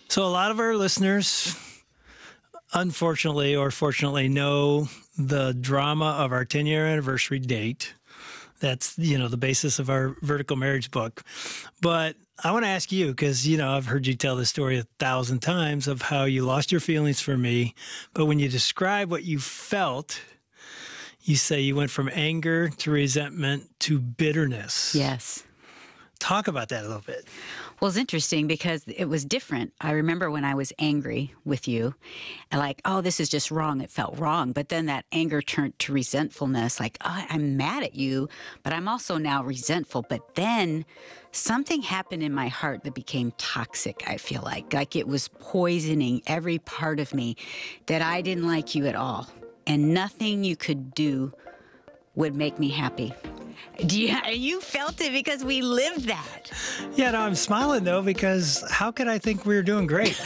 So a lot of our listeners, unfortunately or fortunately, know the drama of our 10-year anniversary date. That's, the basis of our vertical marriage book. But I want to ask you, because, I've heard you tell this story 1,000 times of how you lost your feelings for me. But when you describe what you felt, you say you went from anger to resentment to bitterness. Yes. Talk about that a little bit. Well, it's interesting because it was different. I remember when I was angry with you, and like, oh, this is just wrong. It felt wrong. But then that anger turned to resentfulness, like, oh, I'm mad at you, but I'm also now resentful. But then something happened in my heart that became toxic, I feel like it was poisoning every part of me, that I didn't like you at all. And nothing you could do would make me happy. You felt it because we lived that. Yeah, no, I'm smiling, though, because how could I think we were doing great?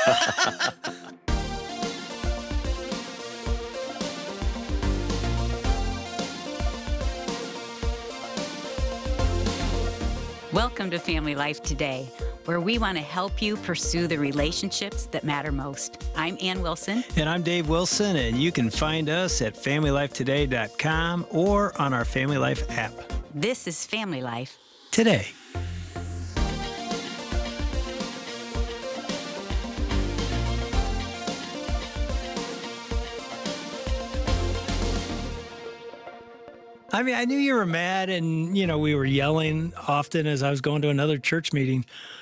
Welcome to Family Life Today, where we want to help you pursue the relationships that matter most. I'm Ann Wilson. And I'm Dave Wilson, and you can find us at FamilyLifeToday.com or on our Family Life app. This is Family Life Today. I mean, I knew you were mad, and, we were yelling often as I was going to another church meeting.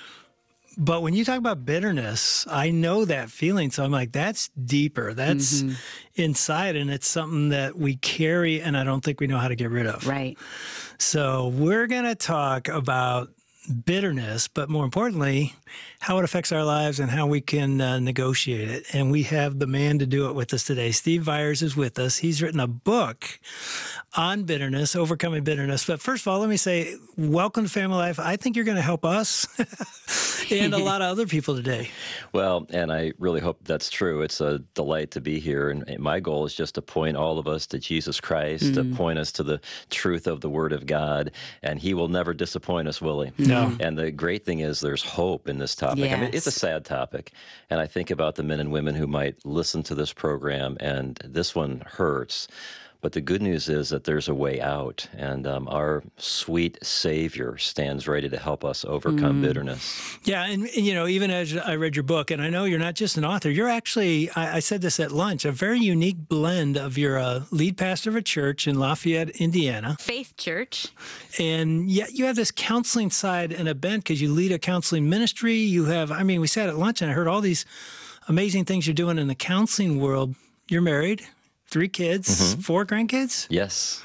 But when you talk about bitterness, I know that feeling. So I'm like, that's deeper. That's inside, and it's something that we carry, and I don't think we know how to get rid of. Right. So we're going to talk about bitterness, but more importantly, how it affects our lives and how we can negotiate it. And we have the man to do it with us today. Steve Viars is with us. He's written a book on bitterness, overcoming bitterness. But first of all, let me say, welcome to Family Life. I think you're going to help us and a lot of other people today. Well, and I really hope that's true. It's a delight to be here. And my goal is just to point all of us to Jesus Christ, to point us to the truth of the Word of God. And He will never disappoint us, will He? No. And the great thing is there's hope in this topic. I mean, it's a sad topic. And I think about the men and women who might listen to this program, and this one hurts. But the good news is that there's a way out, and our sweet Savior stands ready to help us overcome bitterness. Yeah, and even as I read your book, and I know you're not just an author, you're actually, I said this at lunch, a very unique blend of you're a lead pastor of a church in Lafayette, Indiana. Faith Church. And yet you have this counseling side and a bent because you lead a counseling ministry. You have, we sat at lunch and I heard all these amazing things you're doing in the counseling world. You're married. 3 kids, 4 grandkids? Yes.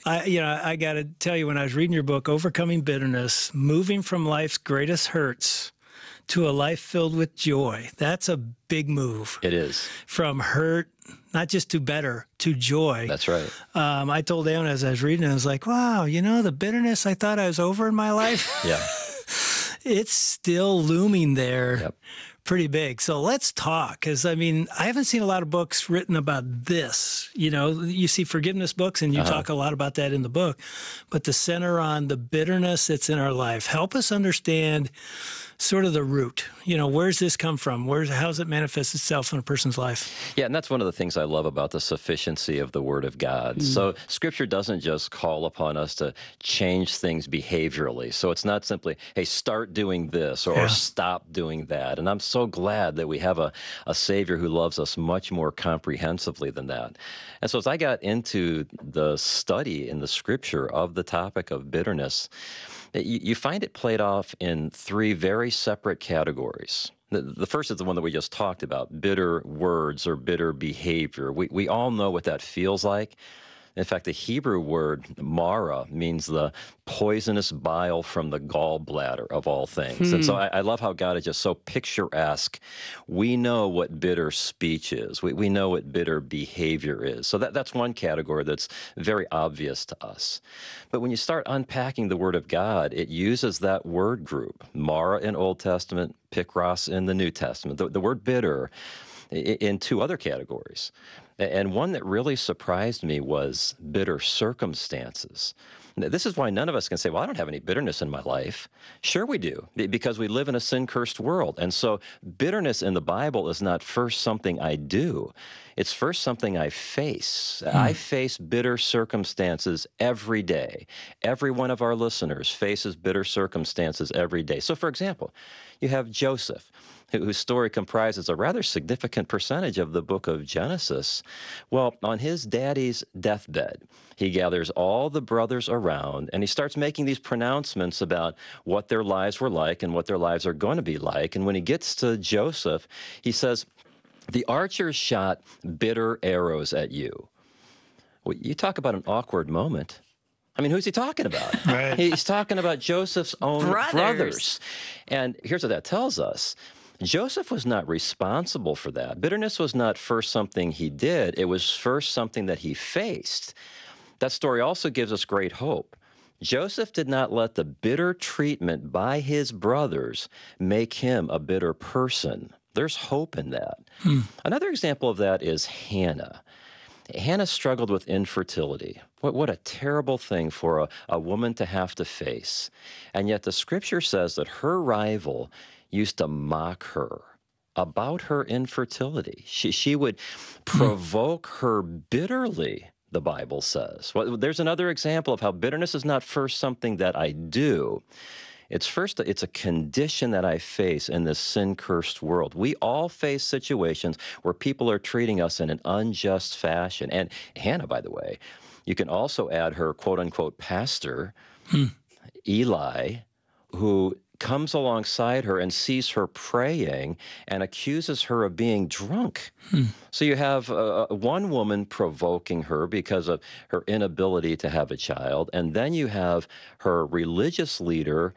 I got to tell you, when I was reading your book, Overcoming Bitterness, moving from life's greatest hurts to a life filled with joy, that's a big move. It is. From hurt, not just to better, to joy. That's right. I told Aaron as I was reading it, I was like, wow, the bitterness I thought I was over in my life, Yeah. it's still looming there. Yep. Pretty big. So let's talk, because I haven't seen a lot of books written about this. You see forgiveness books, and you talk a lot about that in the book, but the center on the bitterness that's in our life. Help us understand sort of the root. Where's this come from? How's it manifest itself in a person's life? Yeah, and that's one of the things I love about the sufficiency of the Word of God. So Scripture doesn't just call upon us to change things behaviorally. So it's not simply, hey, start doing this or stop doing that. And I'm so glad that we have a Savior who loves us much more comprehensively than that. And so as I got into the study in the Scripture of the topic of bitterness, you find it played off in 3 very separate categories. The first is the one that we just talked about, bitter words or bitter behavior. We all know what that feels like. In fact, the Hebrew word mara means the poisonous bile from the gallbladder of all things. And so I love how God is just so picturesque. We know what bitter speech is. We know what bitter behavior is. So that's one category that's very obvious to us. But when you start unpacking the Word of God, it uses that word group, mara in Old Testament, pikros in the New Testament, the word bitter in 2 other categories. And one that really surprised me was bitter circumstances. This is why none of us can say, well, I don't have any bitterness in my life. Sure we do, because we live in a sin-cursed world. And so bitterness in the Bible is not first something I do. It's first something I face. I face bitter circumstances every day. Every one of our listeners faces bitter circumstances every day. So, for example, you have Joseph, whose story comprises a rather significant percentage of the book of Genesis. Well, on his daddy's deathbed, he gathers all the brothers around and he starts making these pronouncements about what their lives were like and what their lives are going to be like. And when he gets to Joseph, he says, the archers shot bitter arrows at you. Well, you talk about an awkward moment. I mean, who's he talking about? Right. He's talking about Joseph's own brothers. And here's what that tells us. Joseph was not responsible for that. Bitterness was not first something he did. It was first something that he faced. That story also gives us great hope. Joseph did not let the bitter treatment by his brothers make him a bitter person. There's hope in that. Another example of that is Hannah. Hannah struggled with infertility. What a terrible thing for a woman to have to face. And yet the scripture says that her rival used to mock her about her infertility. She would provoke her bitterly, the Bible says. Well, there's another example of how bitterness is not first something that I do. It's a condition that I face in this sin-cursed world. We all face situations where people are treating us in an unjust fashion. And Hannah, by the way, you can also add her quote-unquote pastor, Eli, who comes alongside her and sees her praying and accuses her of being drunk. So you have one woman provoking her because of her inability to have a child, and then you have her religious leader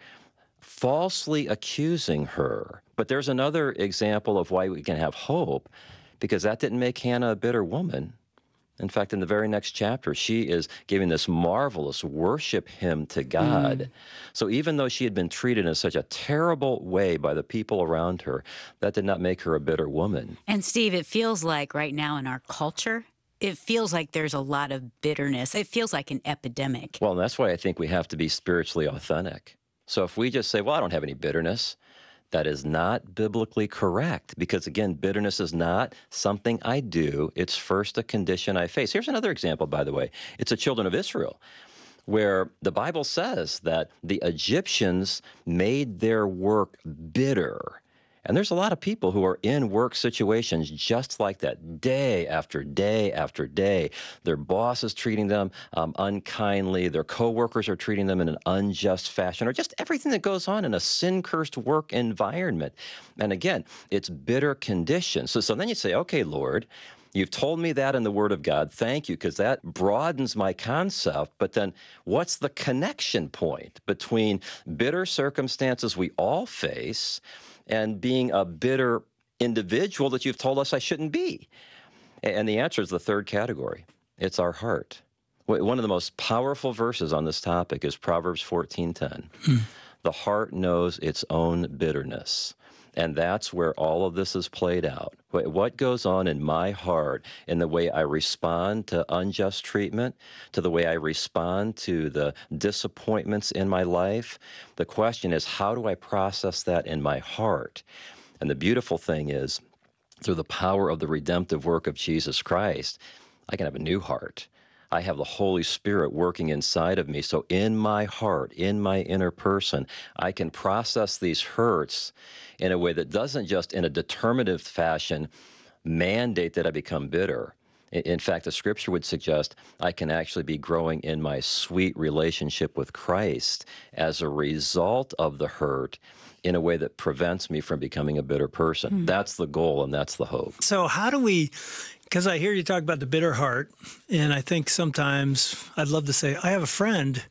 falsely accusing her. But there's another example of why we can have hope, because that didn't make Hannah a bitter woman. In fact, in the very next chapter, she is giving this marvelous worship hymn to God. So even though she had been treated in such a terrible way by the people around her, that did not make her a bitter woman. And Steve, it feels like right now in our culture, it feels like there's a lot of bitterness. It feels like an epidemic. Well, and that's why I think we have to be spiritually authentic. So if we just say, well, I don't have any bitterness, that is not biblically correct, because again, bitterness is not something I do. It's first a condition I face. Here's another example, by the way. It's the children of Israel, where the Bible says that the Egyptians made their work bitter. And there's a lot of people who are in work situations just like that, day after day after day. Their boss is treating them unkindly. Their coworkers are treating them in an unjust fashion, or just everything that goes on in a sin-cursed work environment. And again, it's bitter conditions. So then you say, okay, Lord, you've told me that in the Word of God. Thank you, because that broadens my concept. But then what's the connection point between bitter circumstances we all face and being a bitter individual that you've told us I shouldn't be? And the answer is the third category. It's our heart. One of the most powerful verses on this topic is Proverbs 14:10. The heart knows its own bitterness. And that's where all of this is played out. What goes on in my heart, in the way I respond to unjust treatment, to the way I respond to the disappointments in my life. The question is, how do I process that in my heart? And the beautiful thing is, through the power of the redemptive work of Jesus Christ, I can have a new heart. I have the Holy Spirit working inside of me. So in my heart, in my inner person, I can process these hurts in a way that doesn't just in a determinative fashion mandate that I become bitter. In fact, the scripture would suggest I can actually be growing in my sweet relationship with Christ as a result of the hurt in a way that prevents me from becoming a bitter person. That's the goal, and that's the hope. So how do we, because I hear you talk about the bitter heart, and I think sometimes I'd love to say, I have a friend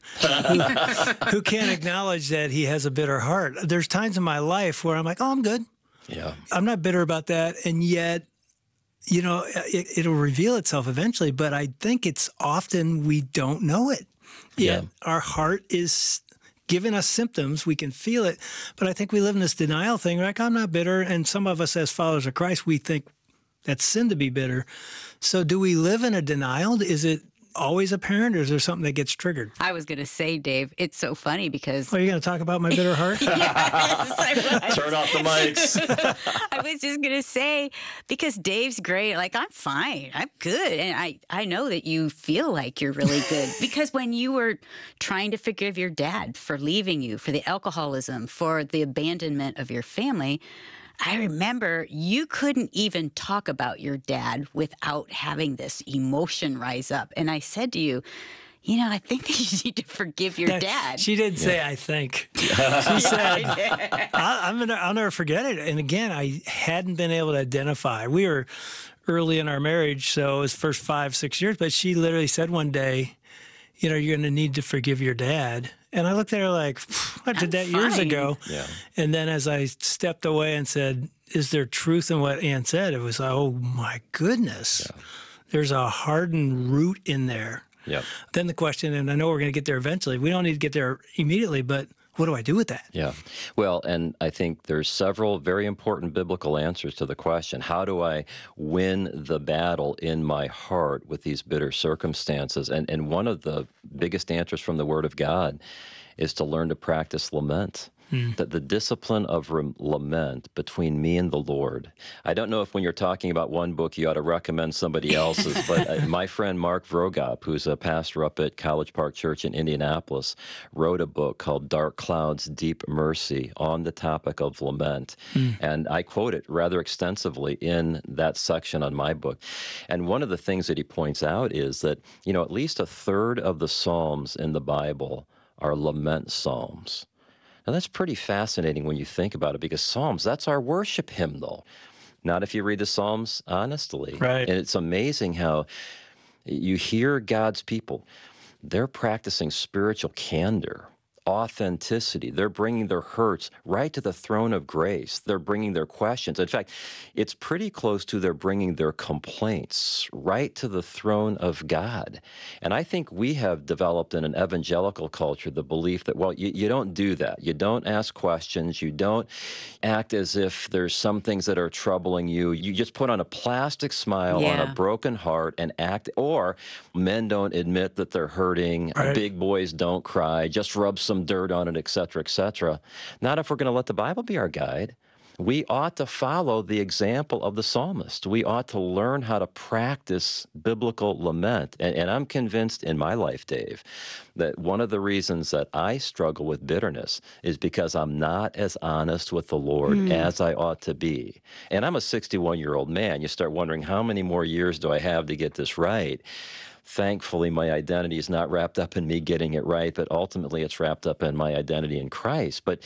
who can't acknowledge that he has a bitter heart. There's times in my life where I'm like, oh, I'm good. Yeah. I'm not bitter about that. And yet, you know, it'll reveal itself eventually, but I think it's often we don't know it. Yet our heart is giving us symptoms. We can feel it. But I think we live in this denial thing. Like, I'm not bitter. And some of us as followers of Christ, we think that's sin to be bitter. So do we live in a denial? Is it always apparent, or is there something that gets triggered? I was going to say, Dave, it's so funny because Are you going to talk about my bitter heart? Yes, I was. Turn off the mics. I was just going to say, because Dave's great. Like, I'm fine. I'm good. And I know that you feel like you're really good. Because when you were trying to forgive your dad for leaving you, for the alcoholism, for the abandonment of your family, I remember you couldn't even talk about your dad without having this emotion rise up. And I said to you, I think that you need to forgive your dad. She did say, I think. She said, I'll never forget it. And again, I hadn't been able to identify. We were early in our marriage, so it was the first 5-6 years. But she literally said one day, you're going to need to forgive your dad. And I looked at her like, I did that years ago. Yeah. And then as I stepped away and said, is there truth in what Ann said? It was, oh my goodness. Yeah. There's a hardened root in there. Yep. Then the question, and I know we're going to get there eventually, we don't need to get there immediately, but what do I do with that? Yeah. Well, and I think there's several very important biblical answers to the question. How do I win the battle in my heart with these bitter circumstances? And one of the biggest answers from the Word of God is to learn to practice lament. That the discipline of lament between me and the Lord. I don't know if when you're talking about one book, you ought to recommend somebody else's, but my friend Mark Vrogop, who's a pastor up at College Park Church in Indianapolis, wrote a book called Dark Clouds, Deep Mercy on the topic of lament. And I quote it rather extensively in that section on my book. And one of the things that he points out is that, at least a third of the Psalms in the Bible are lament psalms. Now, that's pretty fascinating when you think about it, because Psalms, that's our worship hymnal. Not if you read the Psalms honestly. Right. And it's amazing how you hear God's people, they're practicing spiritual candor, authenticity. They're bringing their hurts right to the throne of grace. They're bringing their questions. In fact, it's pretty close to they're bringing their complaints right to the throne of God. And I think we have developed in an evangelical culture the belief that, well, you don't do that. You don't ask questions. You don't act as if there's some things that are troubling you. You just put on a plastic smile on a broken heart and act. Or men don't admit that they're hurting. Right. Big boys don't cry. Just rub some dirt on it, et cetera, et cetera. Not if we're going to let the Bible be our guide. We ought to follow the example of the psalmist. We ought to learn how to practice biblical lament. And I'm convinced in my life, Dave, that one of the reasons that I struggle with bitterness is because I'm not as honest with the Lord as I ought to be. And I'm a 61-year-old man. You start wondering, how many more years do I have to get this right? Thankfully, my identity is not wrapped up in me getting it right, but ultimately it's wrapped up in my identity in Christ. But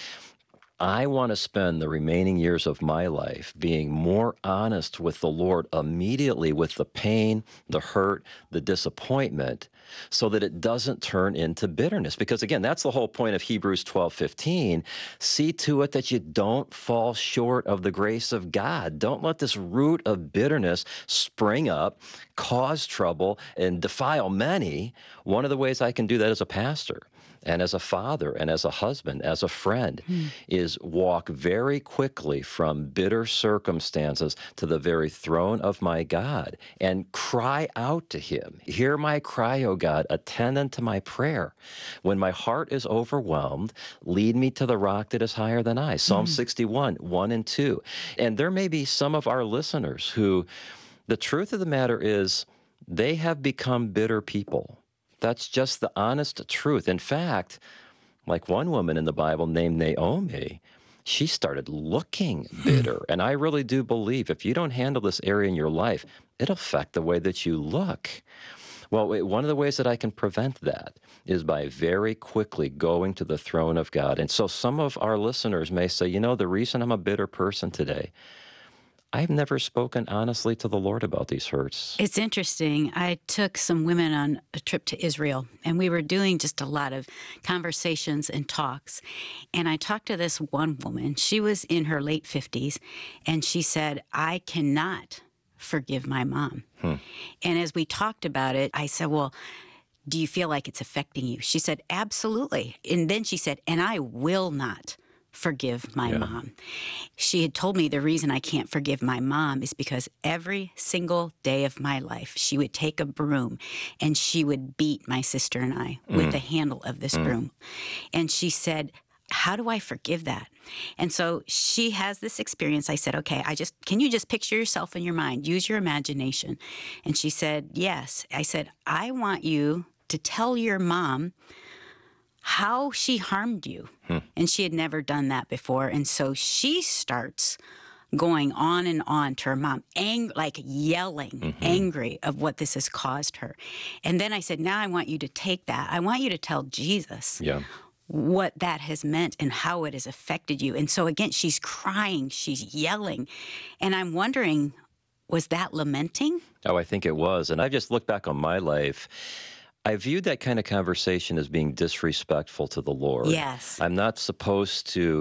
I want to spend the remaining years of my life being more honest with the Lord immediately with the pain, the hurt, the disappointment, so that it doesn't turn into bitterness. Because again, that's the whole point of Hebrews 12:15. See to it that you don't fall short of the grace of God. Don't let this root of bitterness spring up, cause trouble, and defile many. One of the ways I can do that as a pastor and as a father and as a husband, as a friend, is walk very quickly from bitter circumstances to the very throne of my God and cry out to him. Hear my cry, O God, attend unto my prayer. When my heart is overwhelmed, lead me to the rock that is higher than I. Psalm 61, 1 and 2. And there may be some of our listeners who, the truth of the matter is, they have become bitter people. That's just the honest truth. In fact, like one woman in the Bible named Naomi, she started looking bitter. And I really do believe if you don't handle this area in your life, it'll affect the way that you look. Well, one of the ways that I can prevent that is by very quickly going to the throne of God. And so some of our listeners may say, the reason I'm a bitter person today, I've never spoken honestly to the Lord about these hurts. It's interesting. I took some women on a trip to Israel, and we were doing just a lot of conversations and talks. And I talked to this one woman. She was in her late 50s, and she said, I cannot forgive my mom. And as we talked about it, I said, well, do you feel like it's affecting you? She said, absolutely. And then she said, and I will not forgive my mom. She had told me the reason I can't forgive my mom is because every single day of my life, she would take a broom and she would beat my sister and I with the handle of this broom. And she said, how do I forgive that? And so she has this experience. I said, okay, can you just picture yourself in your mind? Use your imagination. And she said, yes. I said, I want you to tell your mom how she harmed you. And she had never done that before. And so she starts going on and on to her mom, like yelling, angry of what this has caused her. And then I said, now I want you to take that. I want you to tell Jesus what that has meant and how it has affected you. And so again, she's crying, she's yelling. And I'm wondering, was that lamenting? Oh, I think it was. And I've just looked back on my life. I viewed that kind of conversation as being disrespectful to the Lord. Yes. I'm not supposed to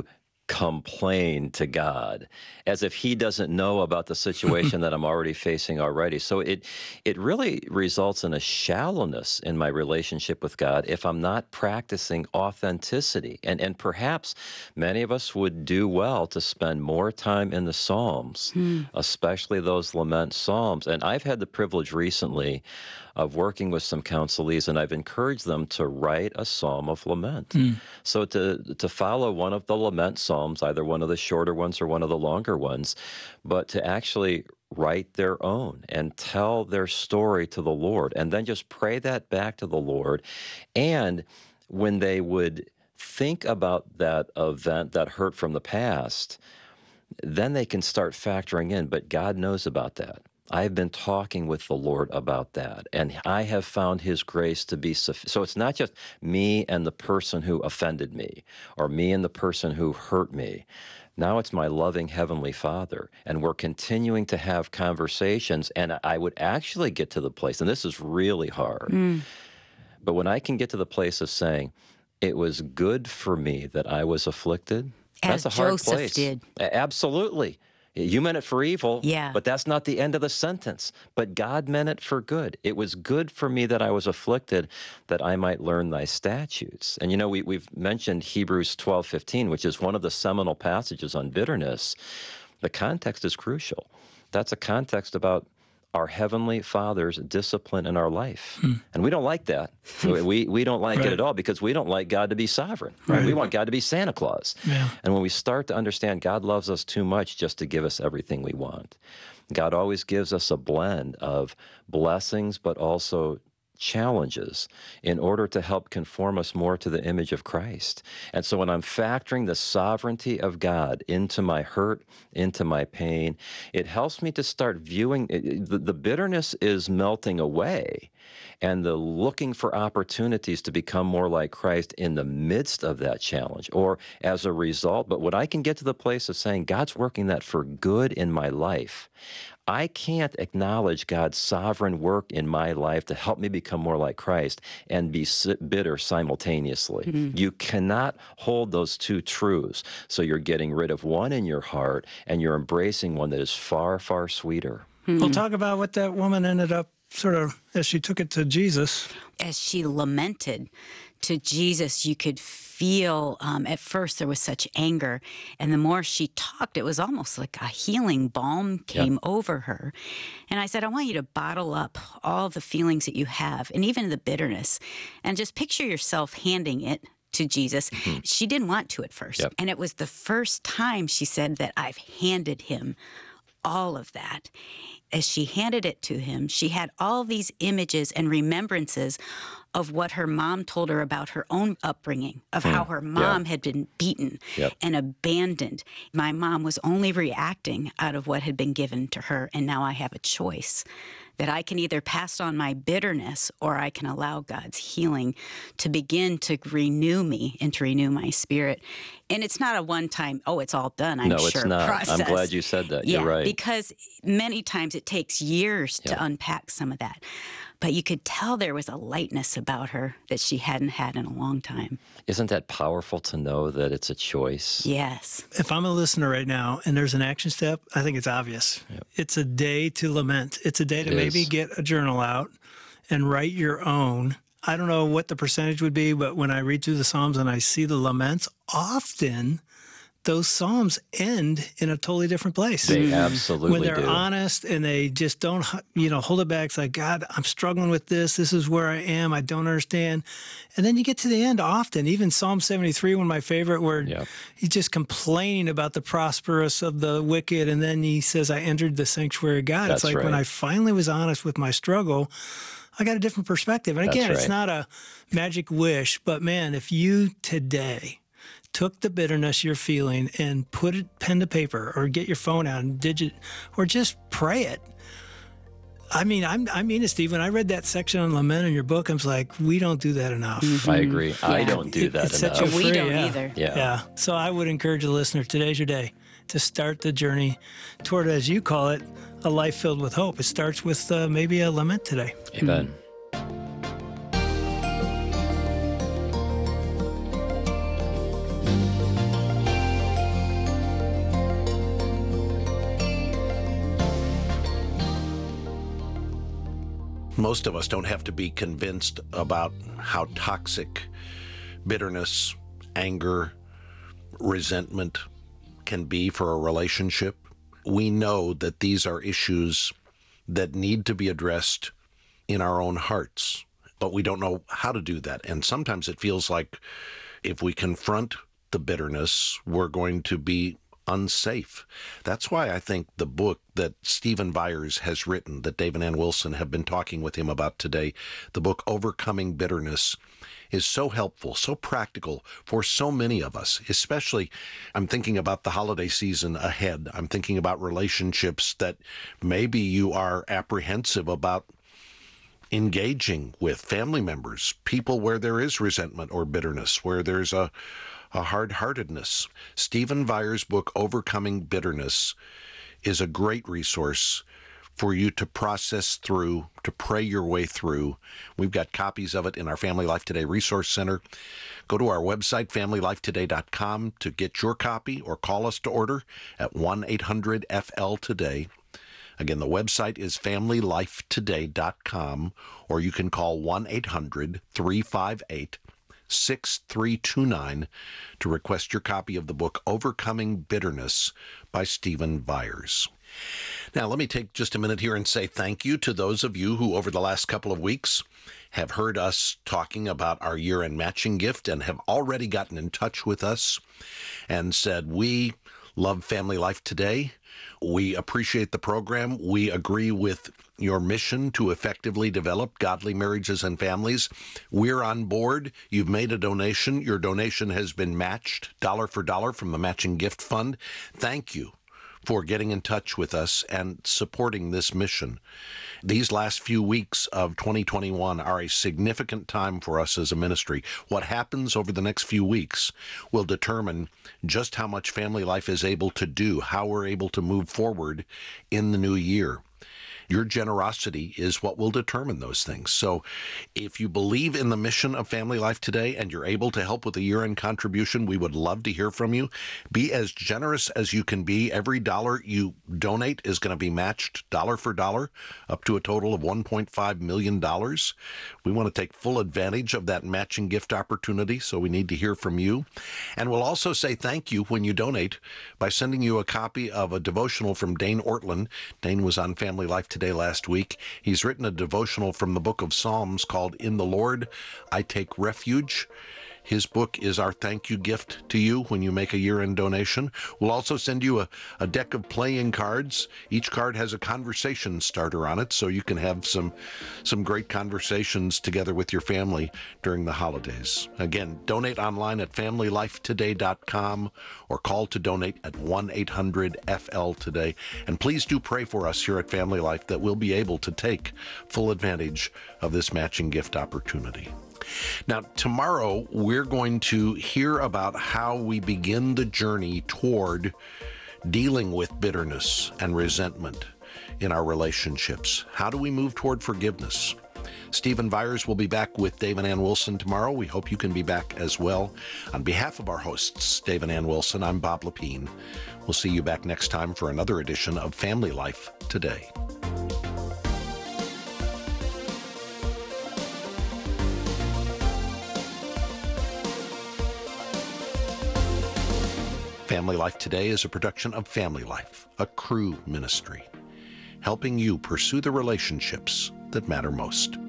complain to God as if he doesn't know about the situation that I'm already facing already. So it really results in a shallowness in my relationship with God if I'm not practicing authenticity. And perhaps many of us would do well to spend more time in the Psalms, especially those lament Psalms. And I've had the privilege recently of working with some counselees, and I've encouraged them to write a psalm of lament. So to follow one of the lament psalms, either one of the shorter ones or one of the longer ones, but to actually write their own and tell their story to the Lord, and then just pray that back to the Lord. And when they would think about that event, that hurt from the past, then they can start factoring in, but God knows about that. I've been talking with the Lord about that, and I have found his grace to be sufficient. So it's not just me and the person who offended me, or me and the person who hurt me. Now it's my loving Heavenly Father, and we're continuing to have conversations, and I would actually get to the place, and this is really hard, but when I can get to the place of saying, it was good for me that I was afflicted, that's a hard Joseph place. did. Absolutely. You meant it for evil, Yeah. but that's not the end of the sentence. But God meant it for good. It was good for me that I was afflicted, that I might learn thy statutes. And you know, we've mentioned Hebrews 12:15, which is one of the seminal passages on bitterness. The context is crucial. That's a context about our Heavenly Father's discipline in our life. And we don't like that. We don't like it at all, because we don't like God to be sovereign. We want God to be Santa Claus. And when we start to understand God loves us too much just to give us everything we want, God always gives us a blend of blessings, but also challenges in order to help conform us more to the image of Christ. And so when I'm factoring the sovereignty of God into my hurt, into my pain, it helps me to start viewing the bitterness is melting away, and the looking for opportunities to become more like Christ in the midst of that challenge, or as a result. But when I can get to the place of saying, God's working that for good in my life, I can't acknowledge God's sovereign work in my life to help me become more like Christ and be bitter simultaneously. You cannot hold those two truths. So you're getting rid of one in your heart, and you're embracing one that is far, far sweeter. We'll talk about what that woman ended up sort of, as she took it to Jesus. As she lamented to Jesus, you could feel, at first there was such anger, and the more she talked, it was almost like a healing balm came over her. And I said, I want you to bottle up all the feelings that you have, and even the bitterness, and just picture yourself handing it to Jesus. She didn't want to at first. And it was the first time she said that I've handed him all of that. As she handed it to him, she had all these images and remembrances of what her mom told her about her own upbringing, of how her mom had been beaten and abandoned. My mom was only reacting out of what had been given to her, and now I have a choice that I can either pass on my bitterness, or I can allow God's healing to begin to renew me and to renew my spirit. And it's not a one-time, oh, it's all done, I'm No, sure, it's not. process. I'm glad you said that. Yeah, You're right. because many times it takes years to unpack some of that. But you could tell there was a lightness about her that she hadn't had in a long time. Isn't that powerful to know that it's a choice? Yes. If I'm a listener right now and there's an action step, I think it's obvious. It's a day to lament. It's a day to maybe get a journal out and write your own. I don't know what the percentage would be, but when I read through the Psalms and I see the laments, often those Psalms end in a totally different place. They absolutely When they're do. honest and they just don't, hold it back. It's like, God, I'm struggling with this. This is where I am. I don't understand. And then you get to the end often, even Psalm 73, one of my favorite, where he's just complaining about the prosperous of the wicked. And then he says, I entered the sanctuary of God. That's it's like when right. I finally was honest with my struggle, I got a different perspective. And again, That's it's right. not a magic wish, but man, if you today took the bitterness you're feeling and put it pen to paper, or get your phone out and or just pray it. I mean it, Steve. When I read that section on lament in your book, I was like, we don't do that enough. I agree. I don't do that It sets you enough. We free, don't yeah. either. Yeah. So I would encourage the listener, today's your day to start the journey toward, as you call it, a life filled with hope. It starts with maybe a lament today. Amen. Most of us don't have to be convinced about how toxic bitterness, anger, resentment can be for a relationship. We know that these are issues that need to be addressed in our own hearts, but we don't know how to do that. And sometimes it feels like if we confront the bitterness, we're going to be unsafe. That's why I think the book that Stephen Byers has written, that Dave and Ann Wilson have been talking with him about today, the book Overcoming Bitterness, is so helpful, so practical for so many of us. Especially, I'm thinking about the holiday season ahead. I'm thinking about relationships that maybe you are apprehensive about engaging with, family members, people where there is resentment or bitterness, where there's a hard-heartedness. Stephen Byers' book, Overcoming Bitterness, is a great resource for you to process through, to pray your way through. We've got copies of it in our Family Life Today Resource Center. Go to our website, familylifetoday.com, to get your copy, or call us to order at 1-800-FL-TODAY. Again, the website is familylifetoday.com, or you can call 1-800-358-6329 to request your copy of the book Overcoming Bitterness by Stephen Byers. Now, let me take just a minute here and say thank you to those of you who over the last couple of weeks have heard us talking about our year-end matching gift and have already gotten in touch with us and said, we love Family Life Today. We appreciate the program. We agree with your mission to effectively develop godly marriages and families. We're on board. You've made a donation. Your donation has been matched dollar for dollar from the Matching Gift Fund. Thank you for getting in touch with us and supporting this mission. These last few weeks of 2021 are a significant time for us as a ministry. What happens over the next few weeks will determine just how much Family Life is able to do, how we're able to move forward in the new year. Your generosity is what will determine those things. So if you believe in the mission of Family Life Today and you're able to help with a year-end contribution, we would love to hear from you. Be as generous as you can be. Every dollar you donate is going to be matched dollar for dollar up to a total of $1.5 million. We want to take full advantage of that matching gift opportunity, so we need to hear from you. And we'll also say thank you when you donate by sending you a copy of a devotional from Dane Ortland. Dane was on Family Life Today last week. He's written a devotional from the book of Psalms called In the Lord I Take Refuge. His book is our thank you gift to you when you make a year-end donation. We'll also send you a deck of playing cards. Each card has a conversation starter on it, so you can have some great conversations together with your family during the holidays. Again, donate online at familylifetoday.com or call to donate at 1-800-FL-TODAY. And please do pray for us here at Family Life that we'll be able to take full advantage of this matching gift opportunity. Now, tomorrow, we're going to hear about how we begin the journey toward dealing with bitterness and resentment in our relationships. How do we move toward forgiveness? Stephen Byers will be back with Dave and Ann Wilson tomorrow. We hope you can be back as well. On behalf of our hosts, Dave and Ann Wilson, I'm Bob Lepine. We'll see you back next time for another edition of Family Life Today. Family Life Today is a production of Family Life, a Cru ministry, helping you pursue the relationships that matter most.